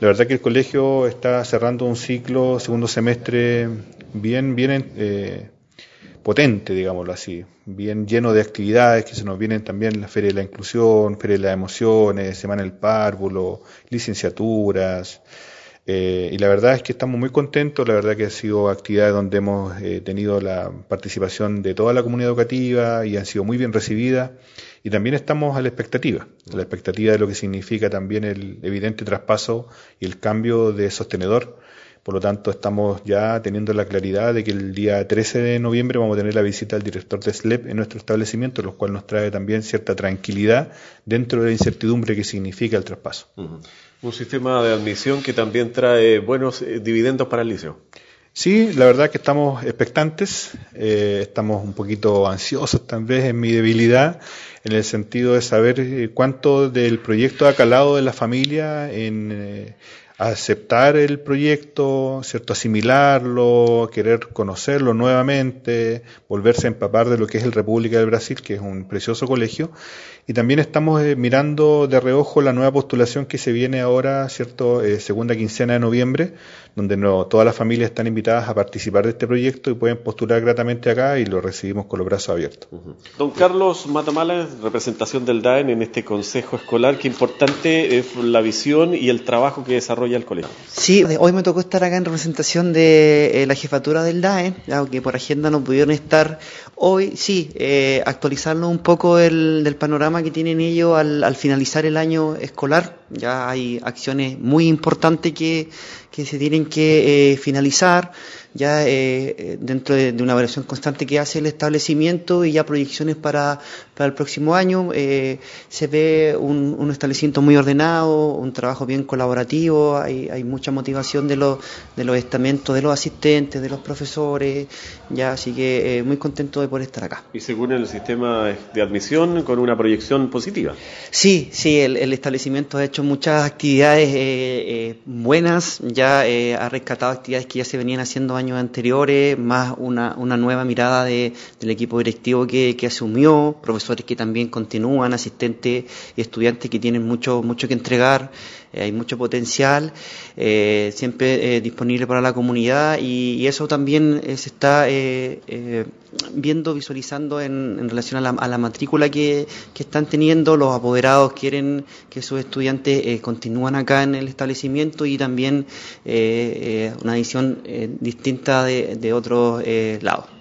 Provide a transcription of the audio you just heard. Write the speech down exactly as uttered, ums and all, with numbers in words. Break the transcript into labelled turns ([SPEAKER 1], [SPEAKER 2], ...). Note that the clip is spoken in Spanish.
[SPEAKER 1] La verdad que el colegio está cerrando un ciclo, segundo semestre, bien, bien eh, potente, digámoslo así, bien lleno de actividades que se nos vienen también la Feria de la Inclusión, Feria de las Emociones, Semana del Párvulo, licenciaturas. Eh, y la verdad es que estamos muy contentos, la verdad que ha sido actividades donde hemos eh, tenido la participación de toda la comunidad educativa y han sido muy bien recibidas y también estamos a la expectativa, a la expectativa de lo que significa también el evidente traspaso y el cambio de sostenedor. Por lo tanto, estamos ya teniendo la claridad de que el día trece de noviembre vamos a tener la visita del director de S L E P en nuestro establecimiento, lo cual nos trae también cierta tranquilidad dentro de la incertidumbre que significa el traspaso.
[SPEAKER 2] Uh-huh. Un sistema de admisión que también trae buenos eh, dividendos para el liceo.
[SPEAKER 1] Sí, la verdad que estamos expectantes, eh, estamos un poquito ansiosos tal vez en mi debilidad, en el sentido de saber eh, cuánto del proyecto ha calado de la familia en eh, aceptar el proyecto, cierto, asimilarlo, querer conocerlo nuevamente, volverse a empapar de lo que es el República del Brasil, que es un precioso colegio, y también estamos eh, mirando de reojo la nueva postulación que se viene ahora, cierto, eh, segunda quincena de noviembre, donde no, todas las familias están invitadas a participar de este proyecto y pueden postular gratamente acá y lo recibimos con los brazos abiertos.
[SPEAKER 2] Uh-huh. Don Carlos Matamala, representación del D A E N en este consejo escolar, qué importante es la visión y el trabajo que desarrolla el colegio.
[SPEAKER 3] Sí, hoy me tocó estar acá en representación de eh, la jefatura del D A E N, aunque por agenda no pudieron estar hoy. Sí, eh, actualizarnos un poco el, del panorama que tienen ellos al, al finalizar el año escolar. Ya hay acciones muy importantes que, que se tienen que eh, finalizar, ya eh, dentro de, de una evaluación constante que hace el establecimiento y ya proyecciones para, para el próximo año. Eh, se ve un, un establecimiento muy ordenado, un trabajo bien colaborativo, hay, hay mucha motivación de los, de los estamentos, de los asistentes, de los profesores, ya, así que eh, muy contento de poder estar acá.
[SPEAKER 2] Y según el sistema de admisión, con una proyección positiva.
[SPEAKER 3] Sí, sí, el, el establecimiento ha hecho muchas actividades eh, eh, buenas, ya eh, ha rescatado actividades que ya se venían haciendo años anteriores, más una, una nueva mirada de, del equipo directivo que, que asumió, profesores que también continúan, asistentes y estudiantes que tienen mucho, mucho que entregar. Eh, hay mucho potencial, eh, siempre eh, disponible para la comunidad y, y eso también eh, se está eh, eh, viendo, visualizando en, en relación a la, a la matrícula que, que están teniendo. Los apoderados quieren que sus estudiantes eh, continúen acá en el establecimiento y también eh, eh, una visión eh, distinta de, de otros eh, lados.